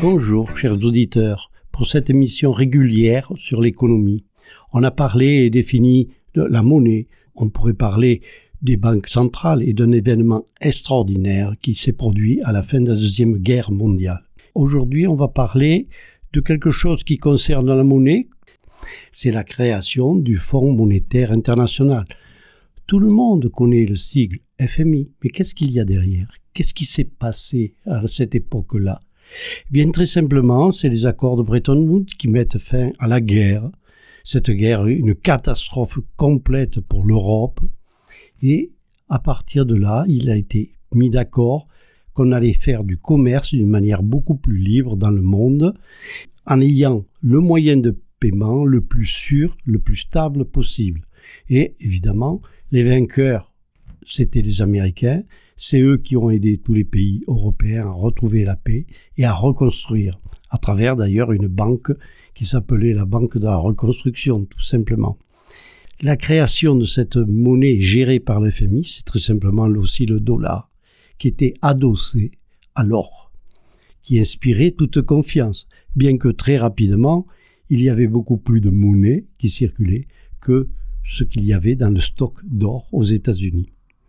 Bonjour chers auditeurs, pour cette émission régulière sur l'économie. On a parlé et défini de la monnaie, on pourrait parler des banques centrales et d'un événement extraordinaire qui s'est produit à la fin de la Deuxième Guerre mondiale. Aujourd'hui, on va parler de quelque chose qui concerne la monnaie, c'est la création du Fonds monétaire international. Tout le monde connaît le sigle FMI, mais qu'est-ce qu'il y a derrière? Qu'est-ce qui s'est passé à cette époque-là? Bien, très simplement, c'est les accords de Bretton Woods qui mettent fin à la guerre. Cette guerre, une catastrophe complète pour l'Europe. Et à partir de là, il a été mis d'accord qu'on allait faire du commerce d'une manière beaucoup plus libre dans le monde, en ayant le moyen de paiement le plus sûr, le plus stable possible. Et évidemment, les vainqueurs, c'était les Américains. C'est eux qui ont aidé tous les pays européens à retrouver la paix et à reconstruire, à travers d'ailleurs une banque qui s'appelait la Banque de la Reconstruction, tout simplement. La création de cette monnaie gérée par le FMI, c'est très simplement aussi le dollar, qui était adossé à l'or, qui inspirait toute confiance, bien que très rapidement, il y avait beaucoup plus de monnaie qui circulait que ce qu'il y avait dans le stock d'or aux États-Unis.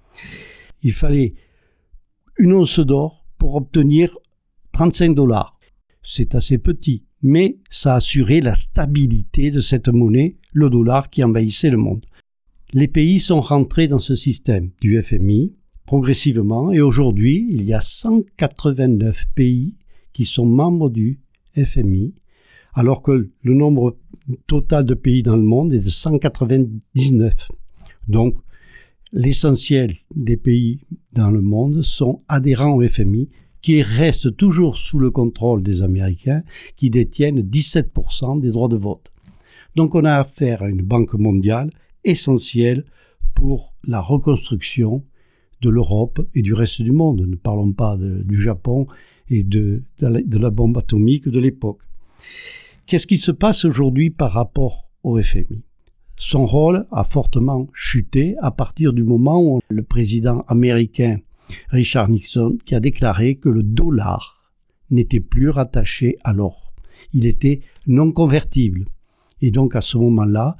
Il fallait une once d'or pour obtenir 35 $. C'est assez petit, mais ça assurait la stabilité de cette monnaie, le dollar qui envahissait le monde. Les pays sont rentrés dans ce système du FMI progressivement et aujourd'hui, il y a 189 pays qui sont membres du FMI, alors que le nombre total de pays dans le monde est de 199. Donc, l'essentiel des pays dans le monde sont adhérents au FMI, qui restent toujours sous le contrôle des Américains, qui détiennent 17% des droits de vote. Donc on a affaire à une banque mondiale essentielle pour la reconstruction de l'Europe et du reste du monde. Ne parlons pas du Japon et de la bombe atomique de l'époque. Qu'est-ce qui se passe aujourd'hui par rapport au FMI ? Son rôle a fortement chuté à partir du moment où le président américain Richard Nixon qui a déclaré que le dollar n'était plus rattaché à l'or. Il était non convertible. Et donc à ce moment-là,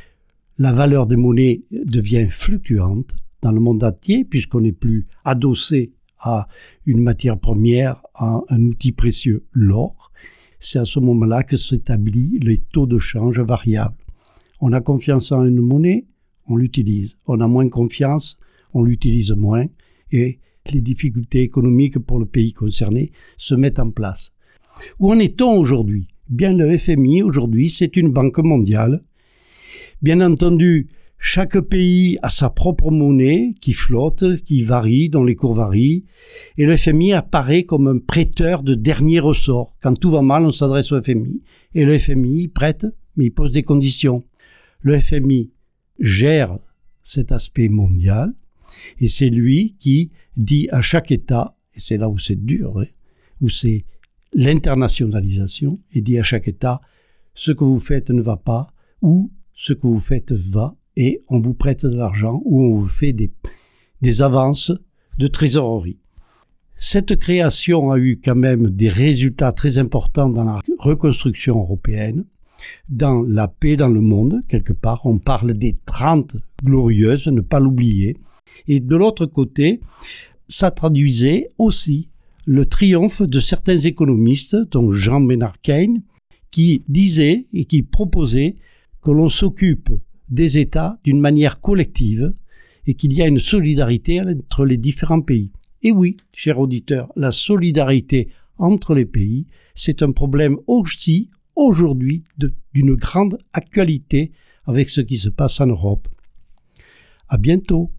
la valeur des monnaies devient fluctuante dans le monde entier puisqu'on n'est plus adossé à une matière première, à un outil précieux, l'or. C'est à ce moment-là que s'établissent les taux de change variables. On a confiance en une monnaie, on l'utilise. On a moins confiance, on l'utilise moins. Et les difficultés économiques pour le pays concerné se mettent en place. Où en est-on aujourd'hui ? Bien, le FMI, aujourd'hui, c'est une banque mondiale. Bien entendu, chaque pays a sa propre monnaie qui flotte, qui varie, dont les cours varient. Et le FMI apparaît comme un prêteur de dernier ressort. Quand tout va mal, on s'adresse au FMI. Et le FMI prête, mais il pose des conditions. Le FMI gère cet aspect mondial et c'est lui qui dit à chaque État, et c'est là où c'est dur, où c'est l'internationalisation, et dit à chaque État ce que vous faites ne va pas ou ce que vous faites va et on vous prête de l'argent ou on vous fait des avances de trésorerie. Cette création a eu quand même des résultats très importants dans la reconstruction européenne. Dans la paix dans le monde, quelque part, on parle des 30 glorieuses, ne pas l'oublier. Et de l'autre côté, ça traduisait aussi le triomphe de certains économistes, dont Jean Maynard Keynes, qui disaient et qui proposaient que l'on s'occupe des États d'une manière collective et qu'il y a une solidarité entre les différents pays. Et oui, chers auditeurs, la solidarité entre les pays, c'est un problème aussi aujourd'hui d'une grande actualité avec ce qui se passe en Europe. À bientôt.